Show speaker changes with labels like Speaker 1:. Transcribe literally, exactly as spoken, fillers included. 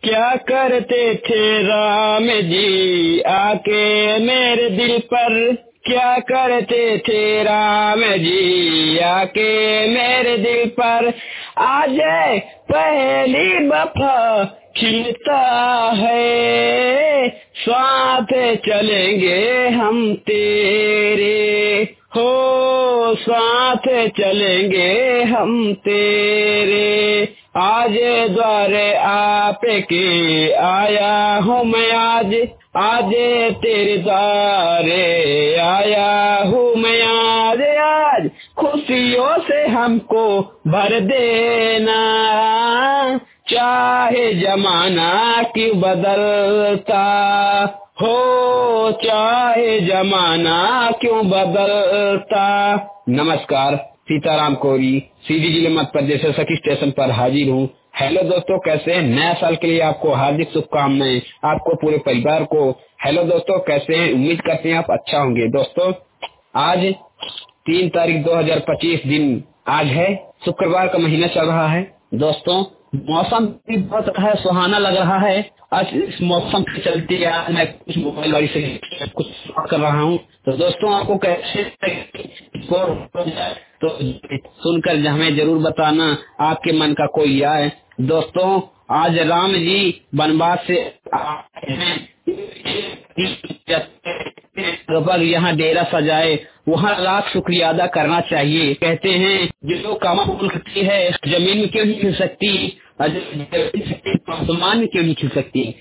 Speaker 1: क्या करते थे राम जी आके मेरे दिल पर, क्या करते थे राम जी आके मेरे दिल पर। आज पहली वफा खिलता है, साथ चलेंगे हम तेरे, हो साथ चलेंगे हम तेरे। आज द्वारे आपके आया हूँ मैं आज, आज तेरे द्वारे आया हूँ मैं आज। आज खुशियों से हमको भर देना, चाहे जमाना क्यों बदलता हो, चाहे जमाना क्यों बदलता। नमस्कार, सीताराम कोरी, सीधी जिले मध्य प्रदेश से सखी स्टेशन पर हाजिर हूँ। हेलो दोस्तों, कैसे हैं? नया साल के लिए आपको हार्दिक शुभकामनाएं, आपको पूरे परिवार को। हेलो दोस्तों, कैसे हैं? उम्मीद करते हैं आप अच्छा होंगे। दोस्तों, आज तीन तारीख दो हजार पच्चीस दिन आज है, शुक्रवार का महीना चल रहा है। दोस्तों, मौसम भी बहुत है, सुहाना लग रहा है। आज इस मौसम के चलते आज मैं कुछ मोबाइल वाली से कुछ बात कर रहा हूँ। तो दोस्तों, आपको कैसे तो सुनकर हमें जरूर बताना आपके मन का कोई आए। दोस्तों, आज राम जी वनवास से आए हैं, लगभग यहाँ डेरा सजाए, वहाँ लाख शुक्रिया अदा करना चाहिए। कहते हैं जो कामा फूल खिलती है जमीन में क्यों नहीं खिल सकती, आसमान में क्यों नहीं खिल सकती।